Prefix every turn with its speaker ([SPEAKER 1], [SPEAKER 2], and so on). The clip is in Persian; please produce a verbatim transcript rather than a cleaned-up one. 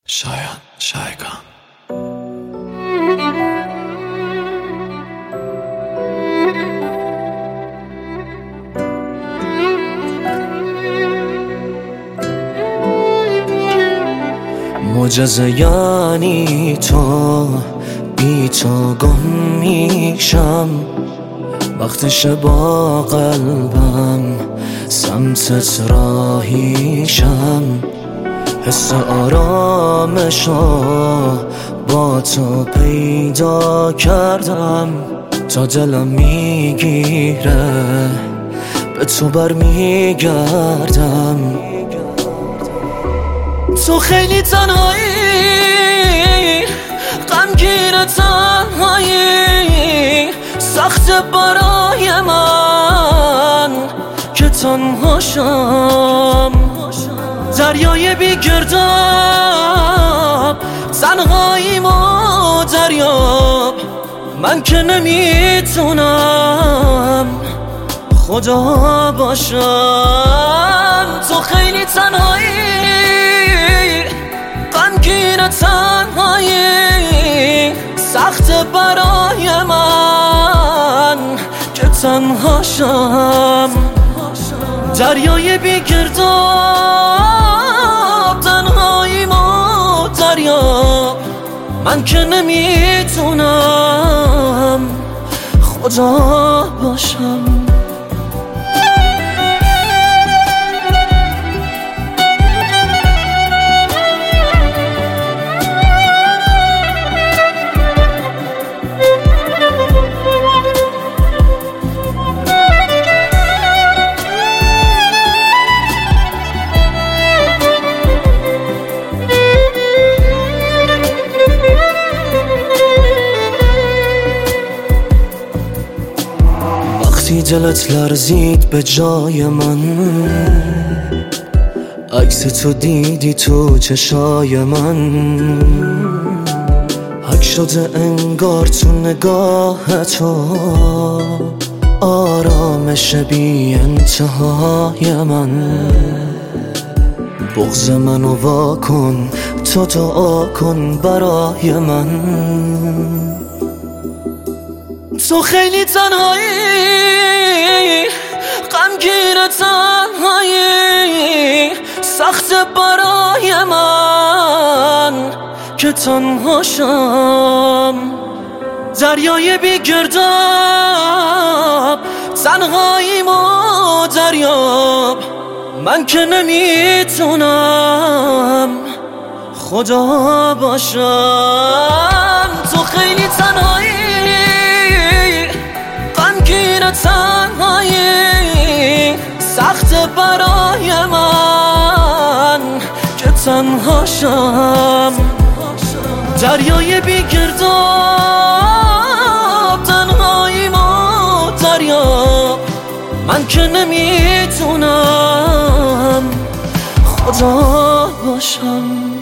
[SPEAKER 1] شاید شایگان
[SPEAKER 2] معجزه یعنی تو، بی تو گم میشم وقتش با قلبم سمتت راهیشم. حس آرامشو با تو پیدا کردم، تا دلم میگیره به تو بر میگردم. تو خیلی تنهایی، غمگین تنهایی، سخت برای من که تنهاشم. دریای بی گرداب، تنهاییم و دریاب، من که نمیتونم خدا باشم. تو خیلی تنهایی، غمگین تنهایی، سخت برای من که تنهاشم. دریای بی گرداب، تنهاییم و دریاب، من که نمیتونم خدا باشم. وقتی دلت لرزید به جای من، عکس تو دیدی تو چشای من، حک شده انگار تو نگاه تو آرامش بی انتهای من. بغض منو واکن، تو دعا کن برای من. تو خیلی تنهایی، غمگین تنهایی، سخت برای من که تنهاشم. دریای بی گرداب، تنهاییم و دریاب، من که نمیتونم خدا باشم. تو خیلی تنهایی، غمگین تنهایی، سخت برای من که تنهاشم. دریای بی گرداب، تنهاییم و دریاب، من که نمیتونم خدا باشم.